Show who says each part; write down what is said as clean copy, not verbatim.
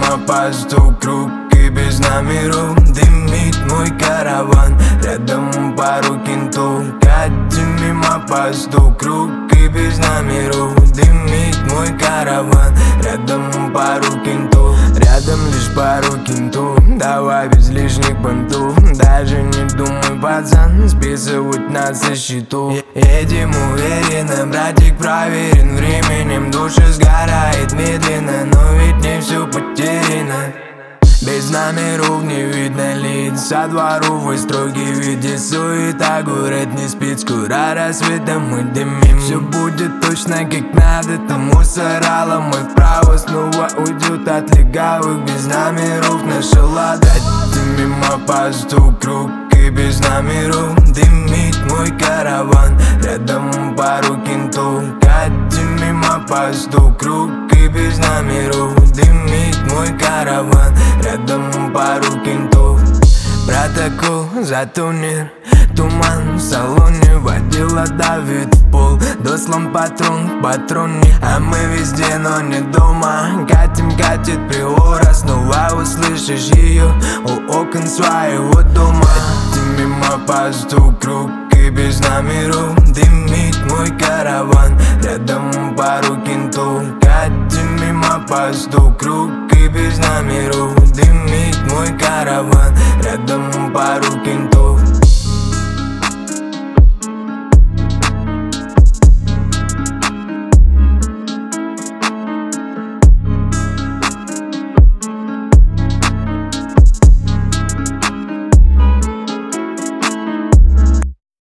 Speaker 1: мимо по 100 круг и без номеров. Дымит мой караван, рядом пару кентов. Катим мимо по 100 круг и без номеров. Дымит мой караван, рядом пару кентов. Рядом лишь пару кентов, давай без лишних понтов. Даже не думай, пацан, списывать нас со счетов. Едем уверенно, братик проверен временем. Душа сгорает медленно, но ведь не все потеряно. Без номеров не видно лиц, со дворовой стройки видит суета. Город не спит, скоро рассветом мы дымим. Все будет точно как надо, там мусорала мой вправо. Снова уйдет от легавых, без номеров наша лада. Мимо по 100 круг и без номеров. Дымит мой караван, рядом пару кентов. Катим мимо по 100 круг и без номеров. Дымит мой караван, рядом пару кентов. Протокол за турнир, туман в салоне. Водила давит в пол, дослан патрон в патроне. А мы везде, но не дома. Катим, катит приора, снова услышишь ее у окон своего дома. Катим мимо по 100 круг и без номеров. Дымит мой караван, рядом пару кентов. Катим мимо по 100 круг и без номеров. Дымит мой караван, рядом пару кентов.